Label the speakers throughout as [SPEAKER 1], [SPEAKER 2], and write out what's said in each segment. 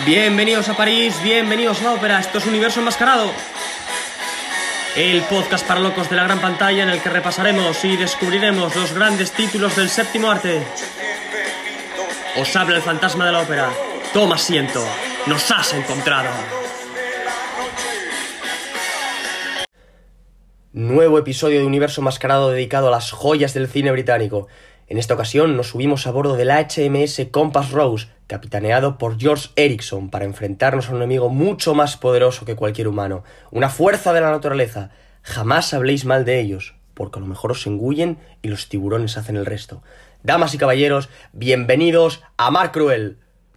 [SPEAKER 1] Bienvenidos a París, bienvenidos a la ópera. Esto es Universo Enmascarado, el podcast para locos de la gran pantalla en el que repasaremos y descubriremos los grandes títulos del séptimo arte. Os habla el fantasma de la ópera. Toma asiento, nos has encontrado. Nuevo episodio de Universo Enmascarado dedicado a las joyas del cine británico. En esta ocasión nos subimos a bordo del HMS Compass Rose, capitaneado por George Erickson, para enfrentarnos a un enemigo mucho más poderoso que cualquier humano, una fuerza de la naturaleza. Jamás habléis mal de ellos, porque a lo mejor os engullen y los tiburones hacen el resto. Damas y caballeros, bienvenidos a Mar Cruel.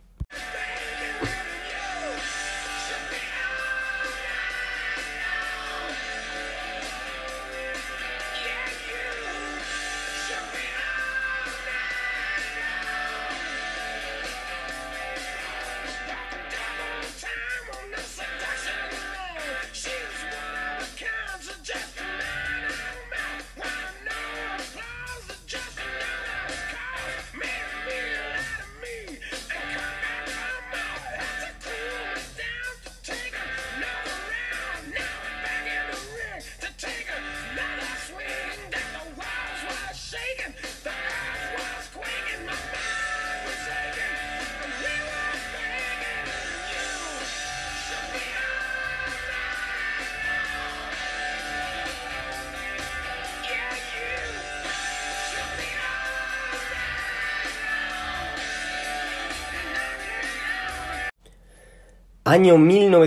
[SPEAKER 1] Año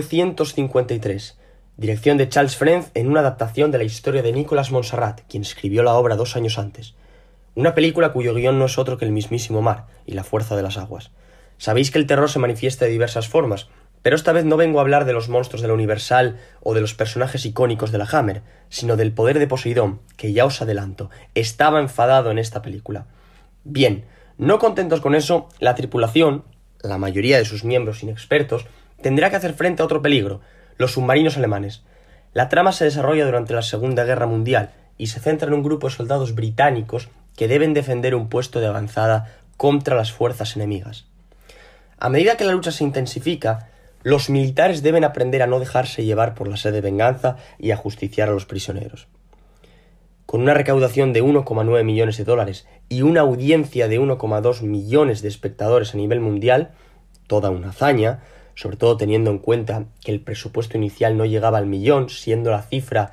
[SPEAKER 1] 1953. Dirección de Charles French en una adaptación de la historia de Nicolas Monsarrat, quien escribió la obra 2 años antes. Una película cuyo guión no es otro que el mismísimo mar y la fuerza de las aguas. Sabéis que el terror se manifiesta de diversas formas, pero esta vez no vengo a hablar de los monstruos de la Universal o de los personajes icónicos de la Hammer, sino del poder de Poseidón, que ya os adelanto, estaba enfadado en esta película. Bien, no contentos con eso, la tripulación, la mayoría de sus miembros inexpertos, tendrá que hacer frente a otro peligro, los submarinos alemanes. La trama se desarrolla durante la Segunda Guerra Mundial y se centra en un grupo de soldados británicos que deben defender un puesto de avanzada contra las fuerzas enemigas. A medida que la lucha se intensifica, los militares deben aprender a no dejarse llevar por la sed de venganza y a justiciar a los prisioneros. Con una recaudación de 1,9 millones de dólares y una audiencia de 1,2 millones de espectadores a nivel mundial, toda una hazaña, sobre todo teniendo en cuenta que el presupuesto inicial no llegaba al millón, siendo la cifra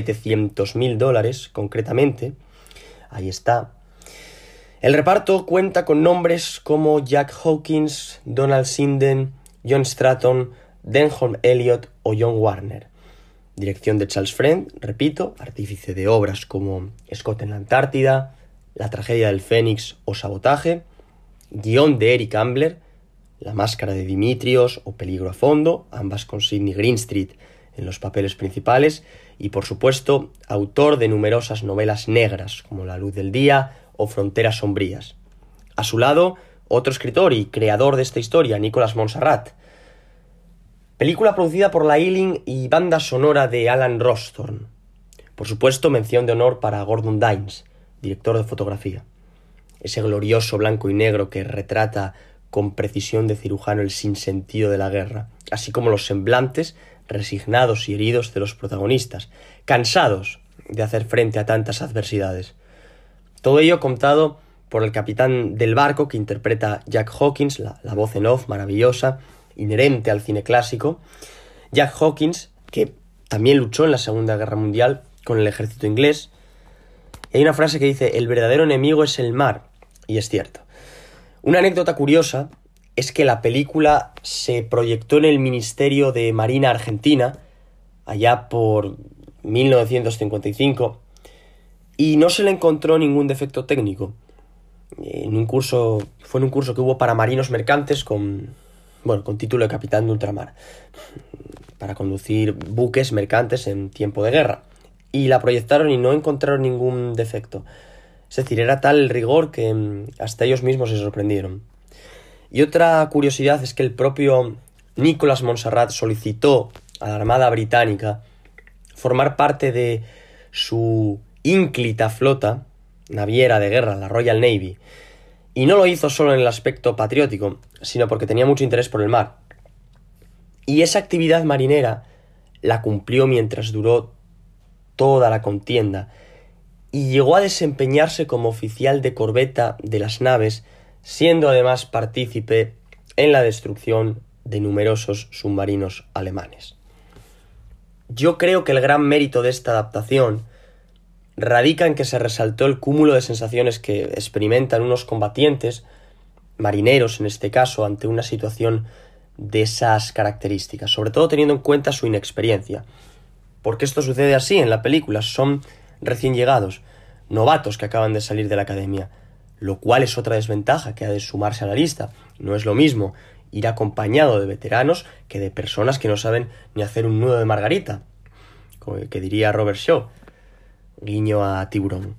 [SPEAKER 1] $700.000 concretamente. Ahí está. El reparto cuenta con nombres como Jack Hawkins, Donald Sinden, John Stratton, Denholm Elliott o John Warner. Dirección de Charles French, repito, artífice de obras como Scott en la Antártida, La tragedia del Fénix o Sabotaje. Guión de Eric Ambler, La máscara de Dimitrios o Peligro a fondo, ambas con Sidney Greenstreet en los papeles principales, y por supuesto, autor de numerosas novelas negras como La luz del día o Fronteras sombrías. A su lado, otro escritor y creador de esta historia, Nicolas Monsarrat. Película producida por la Ealing y banda sonora de Alan Rawsthorne. Por supuesto, mención de honor para Gordon Dines, director de fotografía. Ese glorioso blanco y negro que retrata con precisión de cirujano el sinsentido de la guerra, así como los semblantes resignados y heridos de los protagonistas, cansados de hacer frente a tantas adversidades. Todo ello contado por el capitán del barco que interpreta Jack Hawkins, la voz en off maravillosa, inherente al cine clásico. Jack Hawkins, que también luchó en la Segunda Guerra Mundial con el ejército inglés. Y hay una frase que dice: el verdadero enemigo es el mar, y es cierto. Una anécdota curiosa es que la película se proyectó en el Ministerio de Marina Argentina, allá por 1955, y no se le encontró ningún defecto técnico. Fue en un curso que hubo para marinos mercantes con título de capitán de ultramar, para conducir buques mercantes en tiempo de guerra. Y la proyectaron y no encontraron ningún defecto. Es decir, era tal el rigor que hasta ellos mismos se sorprendieron. Y otra curiosidad es que el propio Nicolas Monsarrat solicitó a la Armada Británica formar parte de su ínclita flota naviera de guerra, la Royal Navy, y no lo hizo solo en el aspecto patriótico, sino porque tenía mucho interés por el mar. Y esa actividad marinera la cumplió mientras duró toda la contienda y llegó a desempeñarse como oficial de corbeta de las naves, siendo además partícipe en la destrucción de numerosos submarinos alemanes. Yo creo que el gran mérito de esta adaptación radica en que se resaltó el cúmulo de sensaciones que experimentan unos combatientes, marineros en este caso, ante una situación de esas características, sobre todo teniendo en cuenta su inexperiencia. Porque esto sucede así en la película, son recién llegados, novatos que acaban de salir de la academia, lo cual es otra desventaja que ha de sumarse a la lista. No es lo mismo ir acompañado de veteranos que de personas que no saben ni hacer un nudo de margarita, que diría Robert Shaw, guiño a Tiburón.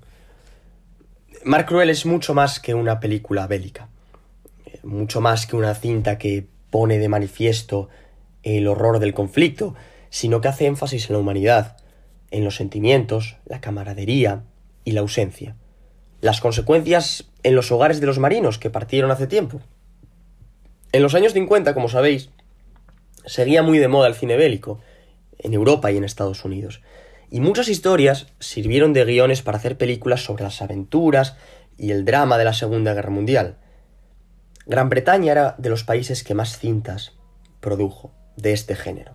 [SPEAKER 1] Mar Cruel es mucho más que una película bélica, mucho más que una cinta que pone de manifiesto el horror del conflicto, sino que hace énfasis en la humanidad, en los sentimientos, la camaradería y la ausencia. Las consecuencias en los hogares de los marinos que partieron hace tiempo. En los años 50, como sabéis, seguía muy de moda el cine bélico, en Europa y en Estados Unidos. Y muchas historias sirvieron de guiones para hacer películas sobre las aventuras y el drama de la Segunda Guerra Mundial. Gran Bretaña era de los países que más cintas produjo de este género.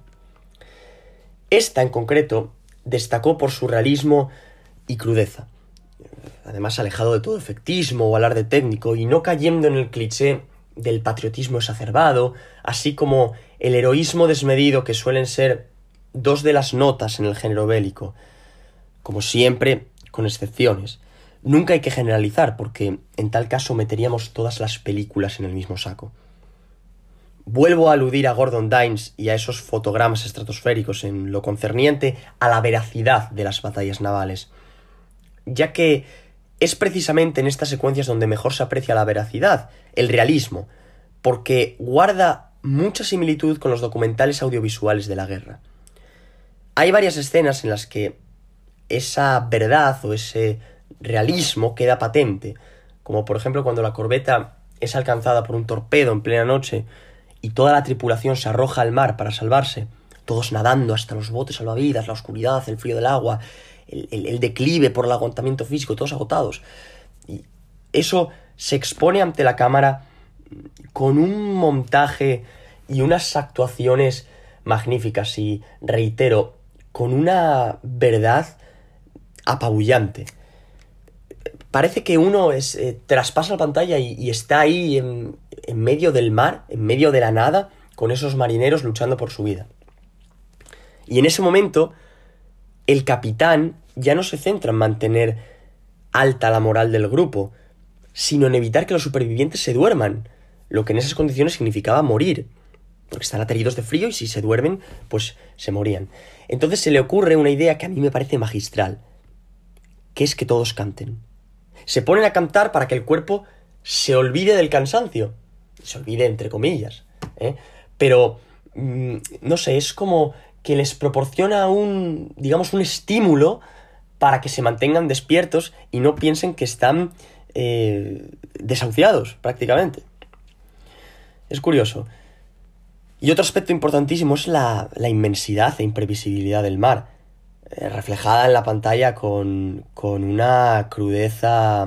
[SPEAKER 1] Esta, en concreto, destacó por su realismo y crudeza, además alejado de todo efectismo o alarde técnico y no cayendo en el cliché del patriotismo exacerbado, así como el heroísmo desmedido que suelen ser dos de las notas en el género bélico, como siempre, con excepciones. Nunca hay que generalizar, porque en tal caso meteríamos todas las películas en el mismo saco. Vuelvo a aludir a Gordon Dines y a esos fotogramas estratosféricos en lo concerniente a la veracidad de las batallas navales, ya que es precisamente en estas secuencias donde mejor se aprecia la veracidad, el realismo, porque guarda mucha similitud con los documentales audiovisuales de la guerra. Hay varias escenas en las que esa verdad o ese realismo queda patente, como por ejemplo cuando la corbeta es alcanzada por un torpedo en plena noche y toda la tripulación se arroja al mar para salvarse, todos nadando hasta los botes salvavidas, la oscuridad, el frío del agua, el declive por el agotamiento físico, todos agotados. Y eso se expone ante la cámara con un montaje y unas actuaciones magníficas y, reitero, con una verdad apabullante. Parece que uno traspasa la pantalla y está ahí en medio del mar, en medio de la nada, con esos marineros luchando por su vida. Y en ese momento, el capitán ya no se centra en mantener alta la moral del grupo, sino en evitar que los supervivientes se duerman, lo que en esas condiciones significaba morir, porque están ateridos de frío y si se duermen, pues se morían. Entonces se le ocurre una idea que a mí me parece magistral, que es que todos canten. Se ponen a cantar para que el cuerpo se olvide del cansancio. Se olvide entre comillas, Pero, no sé, es como que les proporciona un estímulo para que se mantengan despiertos y no piensen que están desahuciados, prácticamente. Es curioso. Y otro aspecto importantísimo es la inmensidad e imprevisibilidad del mar, reflejada en la pantalla con una crudeza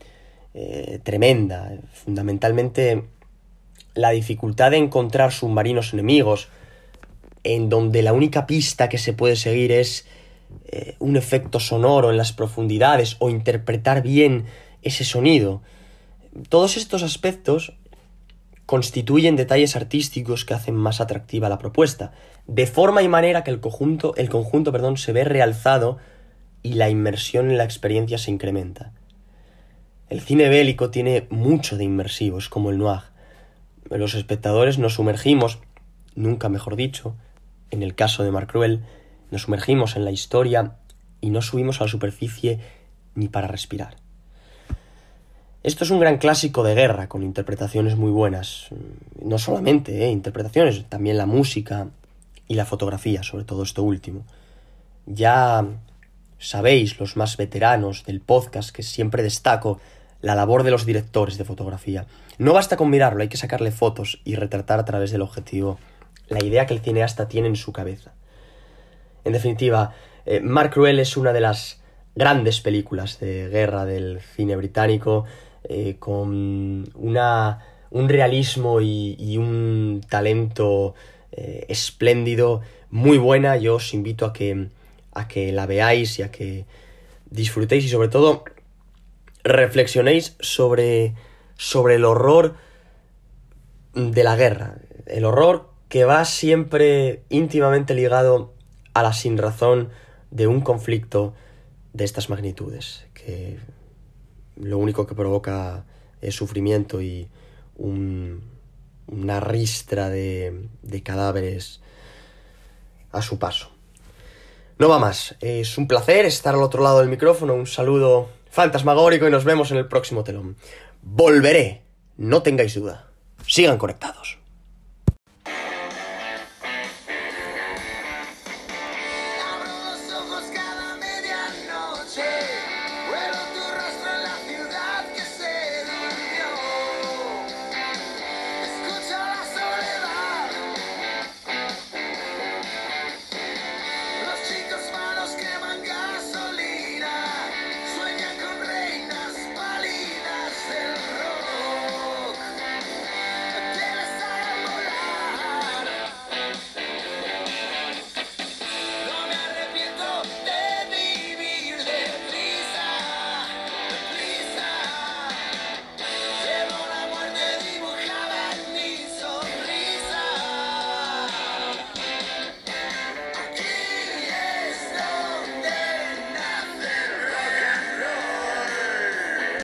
[SPEAKER 1] tremenda. Fundamentalmente la dificultad de encontrar submarinos enemigos, en donde la única pista que se puede seguir es un efecto sonoro en las profundidades o interpretar bien ese sonido. Todos estos aspectos constituyen detalles artísticos que hacen más atractiva la propuesta, de forma y manera que el conjunto, se ve realzado y la inmersión en la experiencia se incrementa. El cine bélico tiene mucho de inmersivo, es como el noir. Los espectadores nos sumergimos, nunca mejor dicho, en el caso de Mar Cruel, nos sumergimos en la historia y no subimos a la superficie ni para respirar. Esto es un gran clásico de guerra, con interpretaciones muy buenas. No solamente interpretaciones, también la música y la fotografía, sobre todo esto último. Ya sabéis, los más veteranos del podcast, que siempre destaco la labor de los directores de fotografía. No basta con mirarlo, hay que sacarle fotos y retratar a través del objetivo la idea que el cineasta tiene en su cabeza. En definitiva, Mar Cruel es una de las grandes películas de guerra del cine británico, con un realismo y un talento espléndido, muy buena. Yo os invito a que la veáis y a que disfrutéis y sobre todo reflexionéis sobre el horror de la guerra, el horror que va siempre íntimamente ligado a la sinrazón de un conflicto de estas magnitudes, que lo único que provoca es sufrimiento y una ristra de cadáveres a su paso. No va más, es un placer estar al otro lado del micrófono, un saludo fantasmagórico y nos vemos en el próximo telón. Volveré, no tengáis duda. Sigan conectados.